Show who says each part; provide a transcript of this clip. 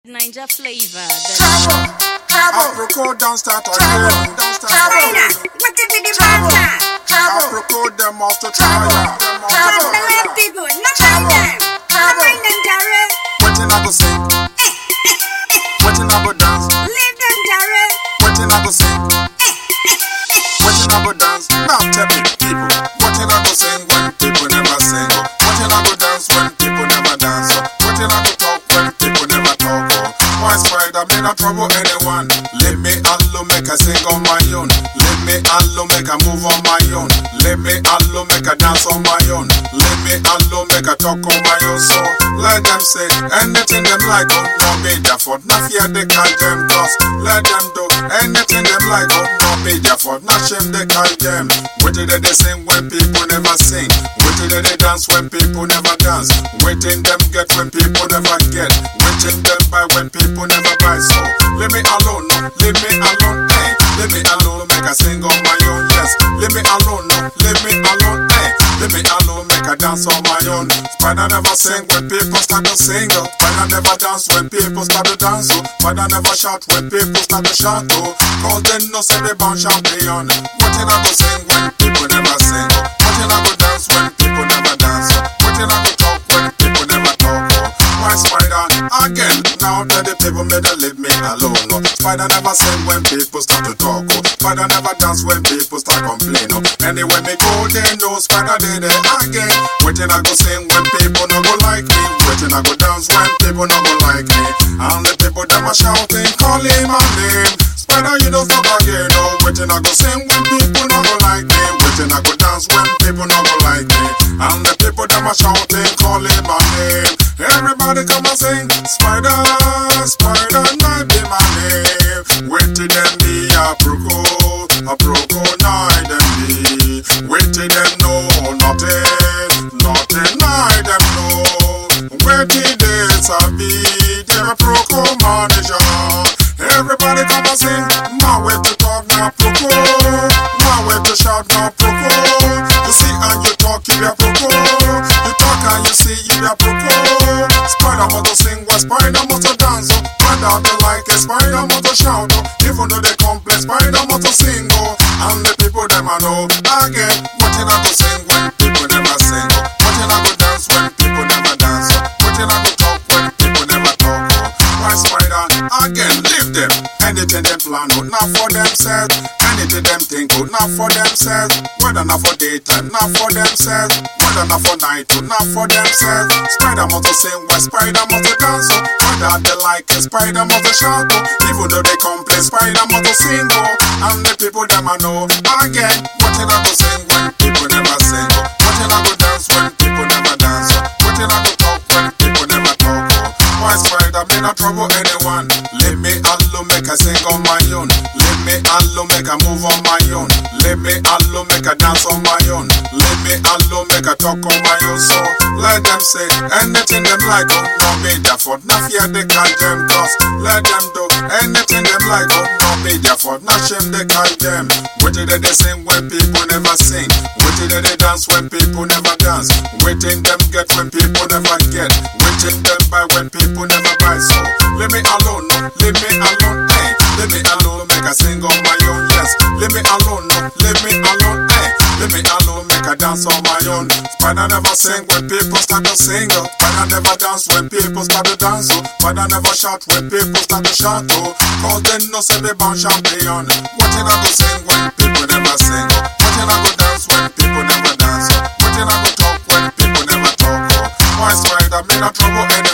Speaker 1: Ninja flavor.
Speaker 2: Apricot don't start again.
Speaker 3: What did the matter?
Speaker 2: Apricot them off the tire.
Speaker 3: The left people, not mind them. Bring them, Jared.
Speaker 2: Waiting I go sing. Waiting I go dance.
Speaker 3: Leave them, Jared.
Speaker 2: Waiting I go sing. Waiting I go dance. Now tell me people. Waiting I go sing when people never sing. Waiting I go dance when people never dance. Waiting I go talk when people never talk. Why spider me not trouble anyone? Leave me alone, make a sing on my own. Leave me alone, make a move on my own. Leave me alone, make a dance on my own. Leave me alone, make a talk on my own. So let them say anything them like, oh no be their fault. Not fear they call them cause. Let them do anything them like, oh no be their fault. Not shame they call them. Wait till they sing when people never sing. Wait till they dance when people never dance. Waiting them get when people never get. Waiting them buy when people never buy. So leave me alone, no, leave me alone, hey. Leave me alone, make a sing on my own, yes. Leave me alone, no, leave me alone, hey. Leave me alone, make a dance on my own. Spider never sing when people start to sing. Spider never dance when people start to dance. Spider never shout when people start to shout. Cause they know say they born champion. What can I go sing when people never sing? What can I go dance when people never dance? What can I go talk when people never talk? Why spider again? Now that the people made them leave me alone. Spider never sing when people start to talk. Spider never dance when people start complain. Anyway me go they know spider did it again. Waiting I go sing when people no go like me. Waiting I go dance when people no go like me. And the people them are shouting, calling my name. Spider you don't stop again. No, waiting I go sing when people no go like me. Waiting I go dance when people no go like me. And the people them are shouting, calling my name. Everybody come and sing. Spider, spider night be my name. Wait till them be a proco night them be. Wait till them know nothing night them know. Wait till they sabi they're a proco manager. Everybody come and sing. My way to talk now proco. My way to shout now proco. You see and you talk you be a proco. You talk and you see you be a proco. Spider must sing, what spider must dance. Spider they like a spider must shout. Even though they complain, spider must sing. And the people them I know again. What can I go sing when people never sing? What can I go dance when people never dance? What can I go talk when people never talk? Why spider again? Leave them. Anything them plan out, not for themselves. Anything them think out, not for themselves. Whether not for daytime, not for themselves. Whether not for night, not for themselves. Spider must sing, why spider must dance. Whether they like it, spider must shout. Even though they complain, spider must sing. And the people them I know again. What can I go sing when people never sing? What can I go dance when people never dance? What can I go talk when people never talk? Why spider me not trouble anyone? Leave me alone, make a sing on my own. Leave me alone, make a move on my own. Leave me alone, make a dance on my own. Leave me alone, make a talk on my own. So let them say anything them like, oh no be their fault. Not fear they call them cause. Let them do anything them like, oh no be their fault. Not shame they call them. Wait till they sing when people never sing. Wait till they dance when people never dance. Waiting them get when people never get. Waiting them buy when people never buy. So leave me alone, no, leave me alone, hey. Leave me alone, make a sing on my own, yes. Leave me alone, no, leave me alone, hey. Leave me alone, make a dance on my own. Spider never sing when people start to sing. Spider never dance when people start to dance. Spider never shout when people start to shout. Cause they know say they born champion. What can I go sing when people never sing? What can I go dance when people never dance? What can I go talk when people never talk? Why spider me not trouble